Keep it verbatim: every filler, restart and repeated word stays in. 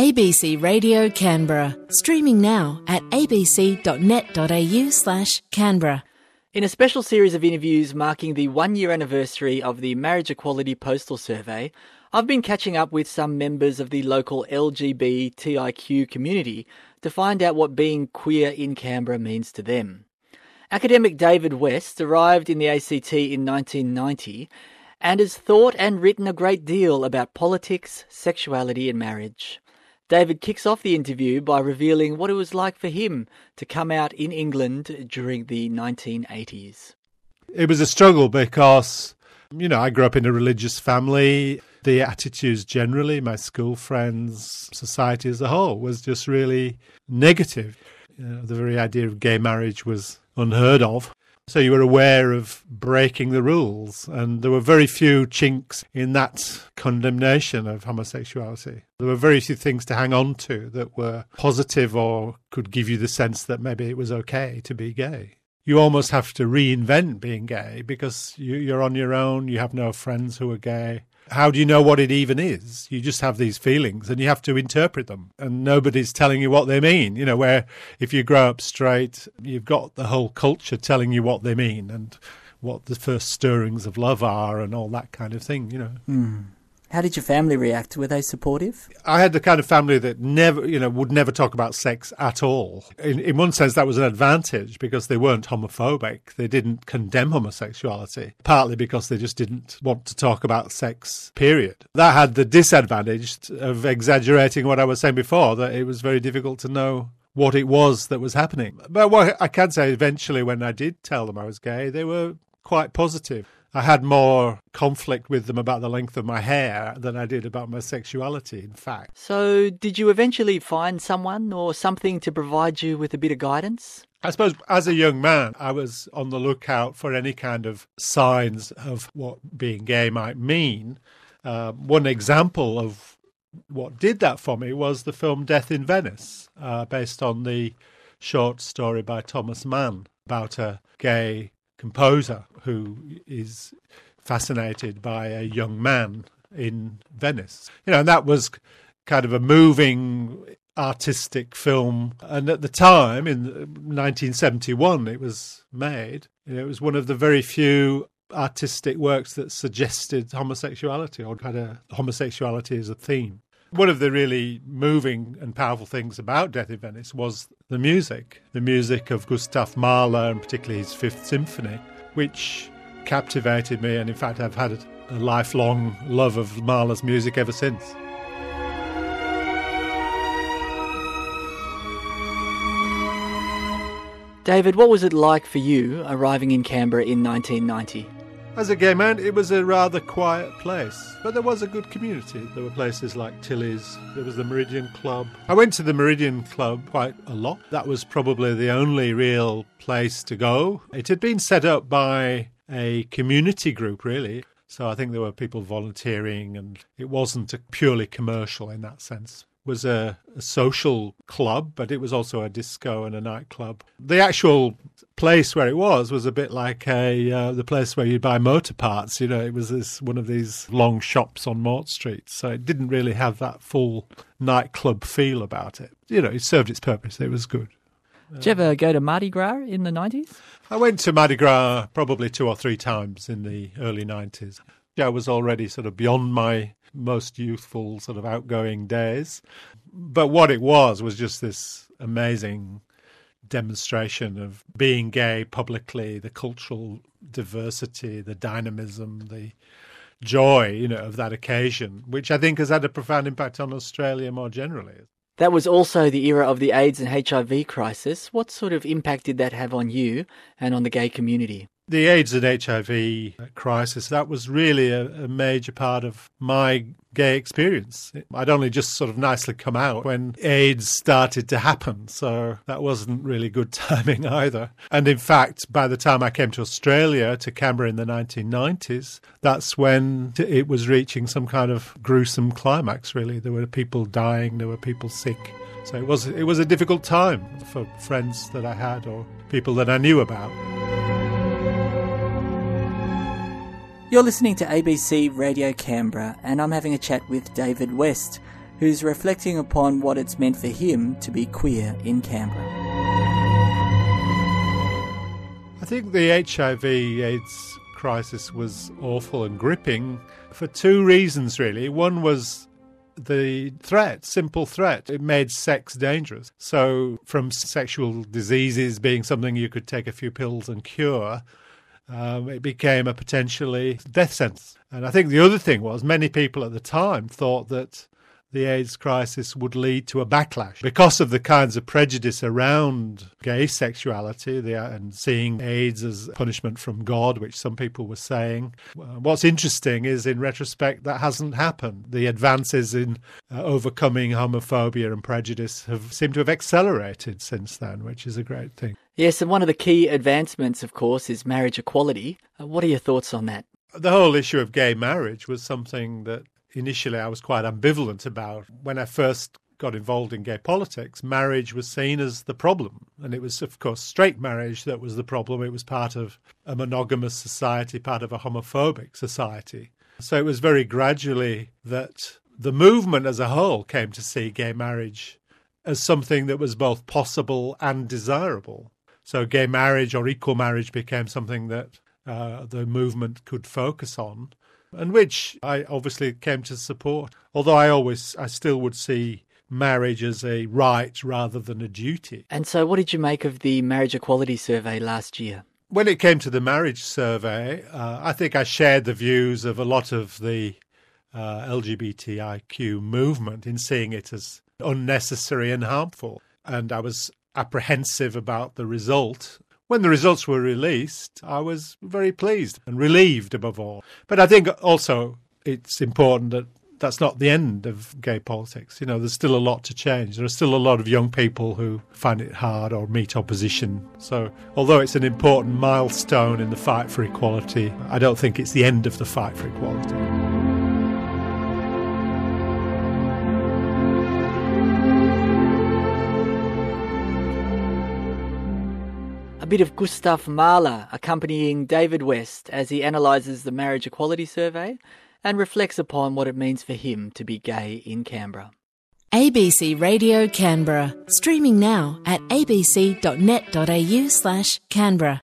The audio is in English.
A B C Radio Canberra, streaming now at abc.net.au slash Canberra. In a special series of interviews marking the one-year anniversary of the Marriage Equality Postal Survey, I've been catching up with some members of the local L G B T I Q community to find out what being queer in Canberra means to them. Academic David West arrived in the A C T in nineteen ninety and has thought and written a great deal about politics, sexuality and marriage. David kicks off the interview by revealing what it was like for him to come out in England during the nineteen eighties. It was a struggle because, you know, I grew up in a religious family. The attitudes generally, my school friends, society as a whole, was just really negative. You know, the very idea of gay marriage was unheard of. So you were aware of breaking the rules, and there were very few chinks in that condemnation of homosexuality. There were very few things to hang on to that were positive or could give you the sense that maybe it was okay to be gay. You almost have to reinvent being gay because you, you're on your own, you have no friends who are gay. How do you know what it even is? You just have these feelings and you have to interpret them, and nobody's telling you what they mean. You know, where if you grow up straight, you've got the whole culture telling you what they mean and what the first stirrings of love are and all that kind of thing, you know. Mm. How did your family react? Were they supportive? I had the kind of family that never, you know, would never talk about sex at all. In, in one sense, that was an advantage because they weren't homophobic. They didn't condemn homosexuality, partly because they just didn't want to talk about sex, period. That had the disadvantage of exaggerating what I was saying before, that it was very difficult to know what it was that was happening. But what I can say, eventually, when I did tell them I was gay, they were quite positive. I had more conflict with them about the length of my hair than I did about my sexuality, in fact. So did you eventually find someone or something to provide you with a bit of guidance? I suppose as a young man, I was on the lookout for any kind of signs of what being gay might mean. Uh, one example of what did that for me was the film Death in Venice, uh, based on the short story by Thomas Mann about a gay composer who is fascinated by a young man in Venice. You know, and that was kind of a moving artistic film. And at the time, in nineteen seventy-one, it was made. You know, it was one of the very few artistic works that suggested homosexuality or had a homosexuality as a theme. One of the really moving and powerful things about Death in Venice was the music, the music of Gustav Mahler, and particularly his Fifth Symphony, which captivated me. And in fact, I've had a lifelong love of Mahler's music ever since. David, what was it like for you arriving in Canberra in nineteen ninety? As a gay man, it was a rather quiet place, but there was a good community. There were places like Tilly's, there was the Meridian Club. I went to the Meridian Club quite a lot. That was probably the only real place to go. It had been set up by a community group, really. So I think there were people volunteering, and it wasn't a purely commercial in that sense. It was a, a social club, but it was also a disco and a nightclub. The actual place where it was was a bit like a uh, the place where you buy motor parts. You know, it was this one of these long shops on Mort Street, so it didn't really have that full nightclub feel about it. You know, it served its purpose. It was good. Did you ever go to Mardi Gras in the nineties? I went to Mardi Gras probably two or three times in the early nineties. I was already sort of beyond my most youthful sort of outgoing days. But what it was was just this amazing demonstration of being gay publicly, the cultural diversity, the dynamism, the joy, you know, of that occasion, which I think has had a profound impact on Australia more generally. That was also the era of the AIDS and H I V crisis. What sort of impact did that have on you and on the gay community? The AIDS and H I V crisis, that was really a, a major part of my gay experience. I'd only just sort of nicely come out when AIDS started to happen, so that wasn't really good timing either. And in fact, by the time I came to Australia, to Canberra in the nineteen nineties, that's when it was reaching some kind of gruesome climax, really. There were people dying, there were people sick. So it was it was a difficult time for friends that I had or people that I knew about. You're listening to A B C Radio Canberra, and I'm having a chat with David West, who's reflecting upon what it's meant for him to be queer in Canberra. I think the H I V AIDS crisis was awful and gripping for two reasons, really. One was the threat, simple threat. It made sex dangerous. So from sexual diseases being something you could take a few pills and cure, um, it became a potentially death sentence. And I think the other thing was many people at the time thought that the AIDS crisis would lead to a backlash because of the kinds of prejudice around gay sexuality the, and seeing AIDS as punishment from God, which some people were saying. What's interesting is, in retrospect, that hasn't happened. The advances in uh, overcoming homophobia and prejudice have seemed to have accelerated since then, which is a great thing. Yes, and one of the key advancements, of course, is marriage equality. Uh, what are your thoughts on that? The whole issue of gay marriage was something that initially I was quite ambivalent about. When I first got involved in gay politics, marriage was seen as the problem. And it was, of course, straight marriage that was the problem. It was part of a monogamous society, part of a homophobic society. So it was very gradually that the movement as a whole came to see gay marriage as something that was both possible and desirable. So gay marriage or equal marriage became something that uh, the movement could focus on, and which I obviously came to support, although I always, I still would see marriage as a right rather than a duty. And so what did you make of the marriage equality survey last year? When it came to the marriage survey, uh, I think I shared the views of a lot of the uh, L G B T I Q movement in seeing it as unnecessary and harmful. And I was apprehensive about the result. When the results were released, I was very pleased and relieved above all. But I think also it's important that that's not the end of gay politics. You know, there's still a lot to change. There are still a lot of young people who find it hard or meet opposition. So although it's an important milestone in the fight for equality, I don't think it's the end of the fight for equality. A bit of Gustav Mahler accompanying David West as he analyses the marriage equality survey and reflects upon what it means for him to be gay in Canberra. A B C Radio Canberra, streaming now at abc.net.au slash Canberra.